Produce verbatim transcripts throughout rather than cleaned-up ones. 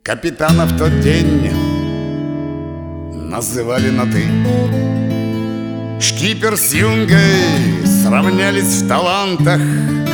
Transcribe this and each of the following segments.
Капитана в тот день называли на «ты». Шкипер с юнгой сравнялись в талантах,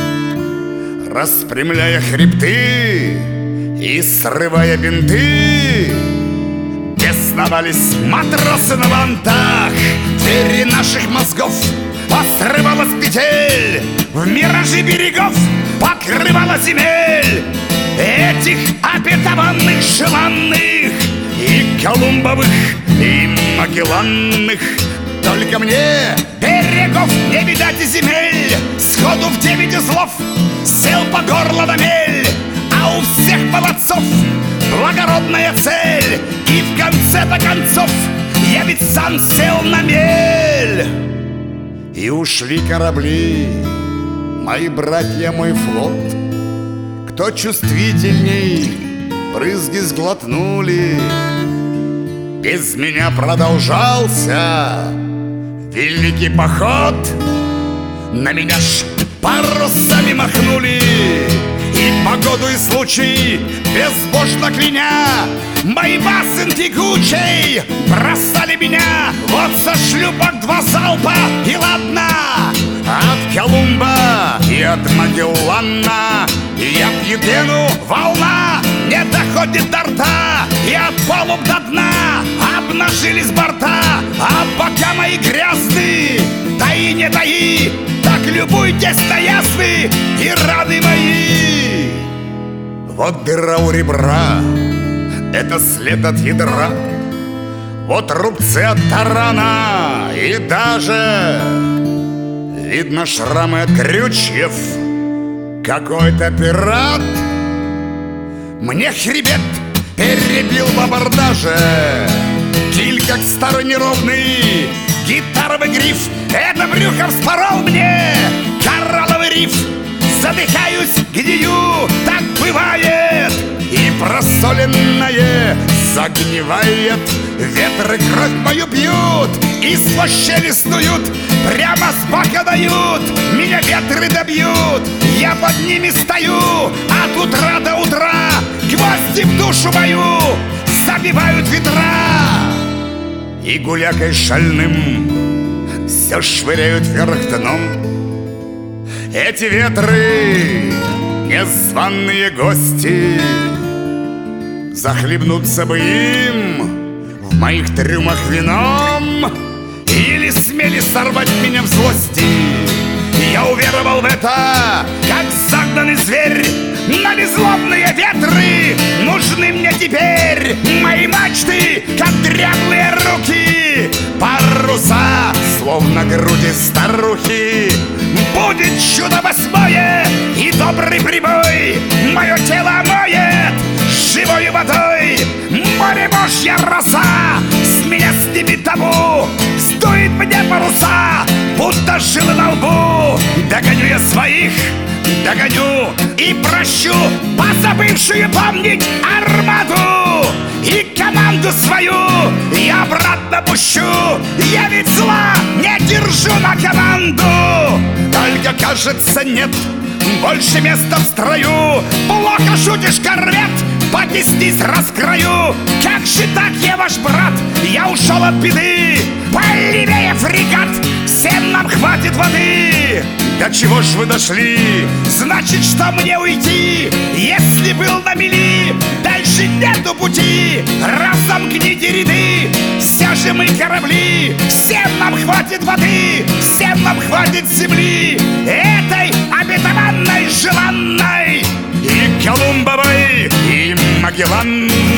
распрямляя хребты и срывая бинты. Бесновались матросы на вантах, двери наших мозгов посрывала с петель, в миражи берегов покрывала земель. Этих обетованных, желанных и Колумбовых, и Магелланных. Только мне берегов не видать и земель. Сходу в девять узлов сел по горло на мель. А у всех молодцов благородная цель. И в конце-то концов я ведь сам сел на мель. И ушли корабли, мои братья, мой флот. Кто чувствительней, брызги сглотнули. Без меня продолжался великий поход. На меня ж парусами махнули. И погоду, и случай безбожно кляня, мои басын тягучей бросали меня. Вот со шлюпок два залпа, и ладно. От Колумба и от Магеллана я пью пену, волна не доходит до рта. И от палуб до дна обнажились борта. А бока мои грязны, таи не таи, так любуйтесь на ясны и раны мои. Вот дыра у ребра, это след от ядра. Вот рубцы от тарана, и даже видно шрамы от крючьев. Какой-то пират мне хребет перебил в абордаже. Киль как старый неровный гитаровый гриф, это брюхо вспорол мне коралловый риф. Задыхаюсь, гнию, так бывает, и просоленное загнивает. Ветры кровь мою бьют, и сквозь щели снуют, прямо с бока дают, меня ветры добьют. Я под ними стою от утра до утра, гвозди в душу мою забивают ветра. И гулякой шальным все швыряют вверх дном. Эти ветры незваные гости, захлебнуться бы им в моих трюмах вином. Или смели сорвать меня в злости. Я уверовал в это, как загнанный зверь. Но беззлобные ветры нужны мне теперь. Мои мачты, как дряблые руки, паруса, словно груди старухи. Будет чудо восьмое и добрый прибой, мое тело омоет живой водой. Море божья роса с меня снимет табу, стоит мне паруса, будто жилы на лбу. Догоню я своих, догоню и прощу позабывшую помнить армаду. И команду свою я обратно пущу. Я ведь зла не держу на команду. Только, кажется, нет больше места в строю. Плохо шутишь, корвет, потеснись, раскрою. Как же так, я ваш брат, я ушел от беды. Полевее фрегат, всем нам хватит воды. До чего ж вы дошли? Значит, что мне уйти? Если был на мели, дальше нету пути. Разомкните ряды, все же мы корабли. Всем нам хватит воды, всем нам хватит земли. Этой обетованной, желанной и Колумбовой, и Магеллан.